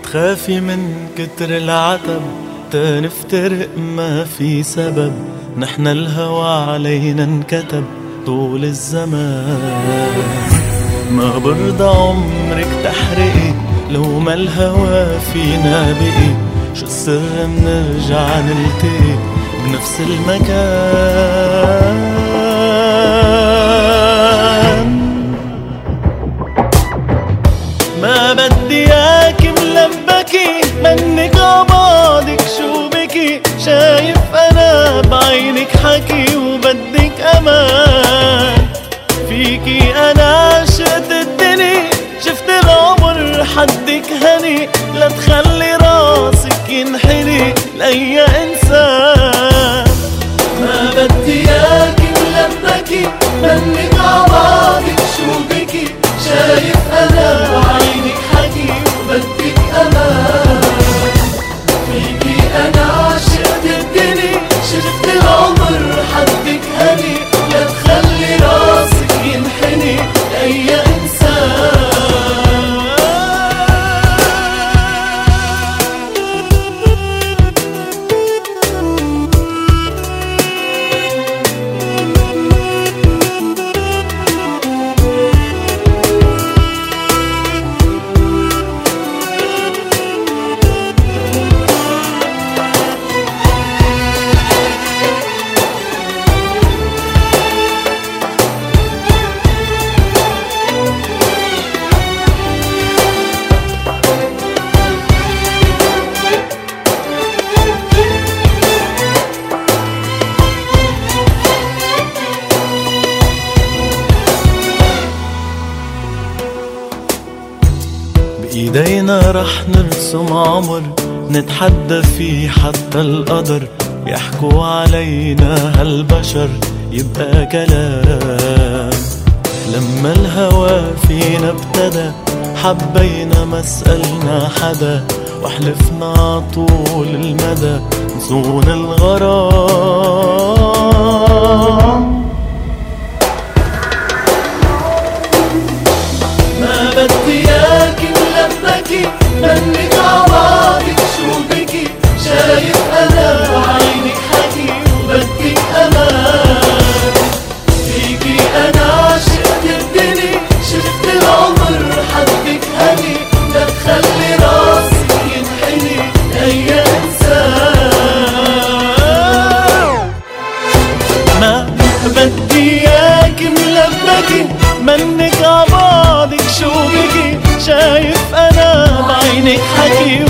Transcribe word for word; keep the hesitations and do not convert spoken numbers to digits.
بتخافي من كتر العتب تنفترق ما في سبب، نحن الهوى علينا انكتب طول الزمان. ما برضى عمرك تحرقي لو ما الهوى فينا بقي، شو السر منرجع نلتقي بنفس المكان. ما بدي اياكي ملبكي منك عبعدك شو بكي، شايف انا بعينك حكي وبدك امان. فيكي انا عشقت الدنيا، شفت العمر حدك هني، لا تخلي راسك ينحني لأي انسان. ما بدي اياكي ملبكي منك عبعدك شو بكي، شايف انا بعينك حكي وبدك امان. فيكي انا عشقت الدنيا، شفت العمر حدك هني، لا تخلي راسك ينحني لأي انسان. بإيدينا رح نرسم عمر نتحدى فيه حتى القدر، يحكوا علينا هالبشر يبقى كلام. لما الهوى فينا ابتدى حبينا ما سألنا حدا، وحلفنا عطول المدى نصون الغرام. ما بدي اياكي ملبكي منك عبعدك شو بكي، شايف انا بعينك حكي وبدك امان. فيكي انا عشقت الدنيا، شفت العمر حدك هني، لا تخلي راسك ينحني لأي انسان. ما بدي اياكي ملبكي منك عبعدك شو بكي، شايف انا بعينك حكي